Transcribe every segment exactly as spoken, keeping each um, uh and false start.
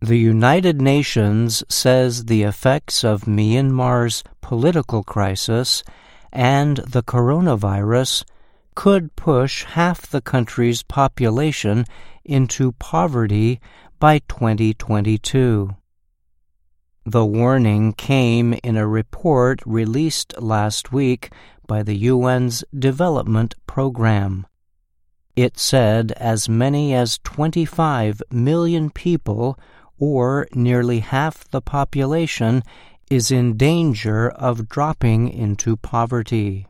The United Nations says the effects of Myanmar's political crisis and the coronavirus could push half the country's population into poverty by twenty twenty-two. The warning came in a report released last week by the U N's Development Program. It said as many as twenty-five million people, or nearly half the population, is in danger of dropping into poverty.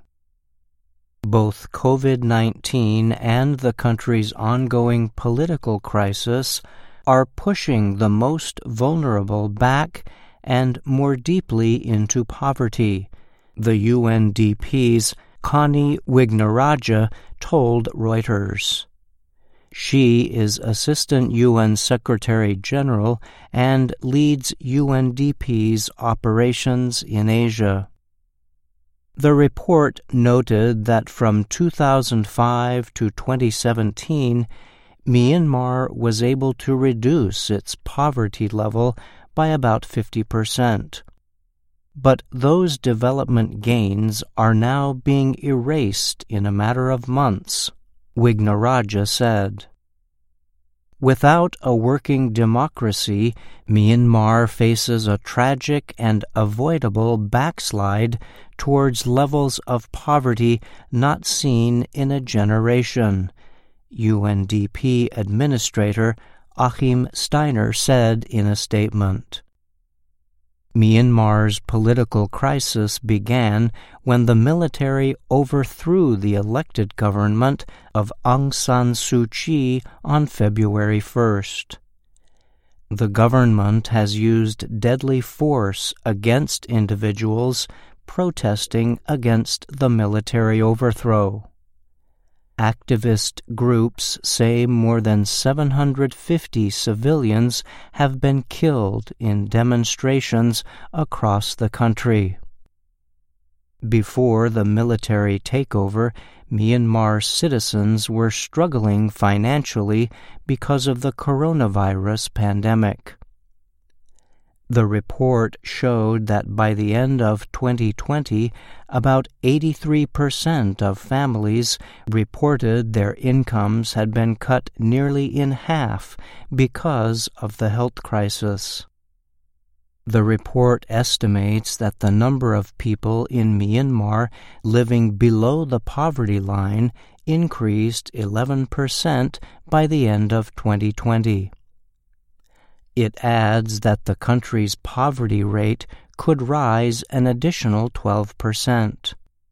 Both COVID nineteen and the country's ongoing political crisis are pushing the most vulnerable back and more deeply into poverty, the U N D P's Connie Wignaraja told Reuters. She is Assistant U N Secretary General and leads U N D P's operations in Asia. The report noted that from two thousand five to twenty seventeen, Myanmar was able to reduce its poverty level by about fifty percent. But those development gains are now being erased in a matter of months, Wignaraja said. Without a working democracy, Myanmar faces a tragic and avoidable backslide towards levels of poverty not seen in a generation, U N D P Administrator Achim Steiner said in a statement. Myanmar's political crisis began when the military overthrew the elected government of Aung San Suu Kyi on February first. The government has used deadly force against individuals protesting against the military overthrow. Activist groups say more than seven hundred fifty civilians have been killed in demonstrations across the country. Before the military takeover, Myanmar citizens were struggling financially because of the coronavirus pandemic. The report showed that by the end of twenty twenty, about eighty-three percent of families reported their incomes had been cut nearly in half because of the health crisis. The report estimates that the number of people in Myanmar living below the poverty line increased eleven percent by the end of twenty twenty. It adds that the country's poverty rate could rise an additional twelve percent.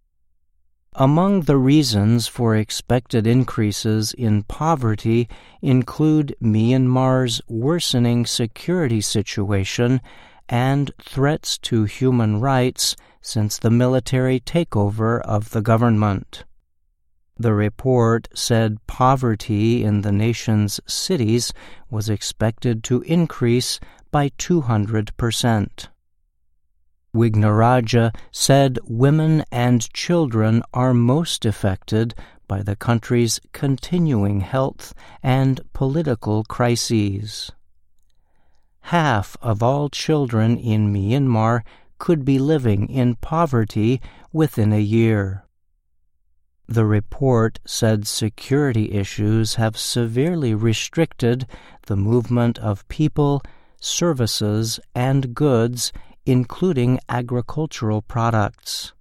Among the reasons for expected increases in poverty include Myanmar's worsening security situation and threats to human rights since the military takeover of the government. The report said poverty in the nation's cities was expected to increase by two hundred percent. Wignaraja said women and children are most affected by the country's continuing health and political crises. Half of all children in Myanmar could be living in poverty within a year. The report said security issues have severely restricted the movement of people, services, and goods, including agricultural products.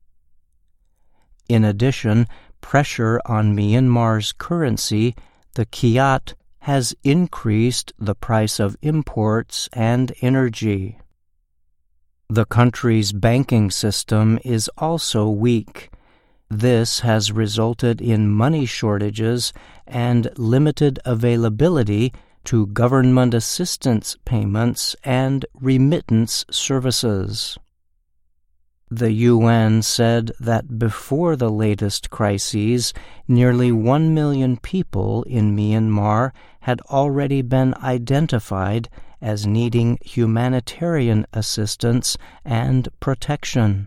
In addition, pressure on Myanmar's currency, the kyat, has increased the price of imports and energy. The country's banking system is also weak. This has resulted in money shortages and limited availability to government assistance payments and remittance services. The U N said that before the latest crises, nearly one million people in Myanmar had already been identified as needing humanitarian assistance and protection.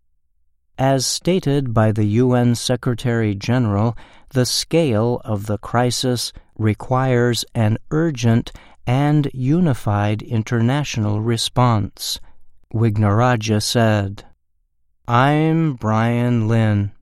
As stated by the U N Secretary General, the scale of the crisis requires an urgent and unified international response. Wignarajah said, "I'm Brian Lynn.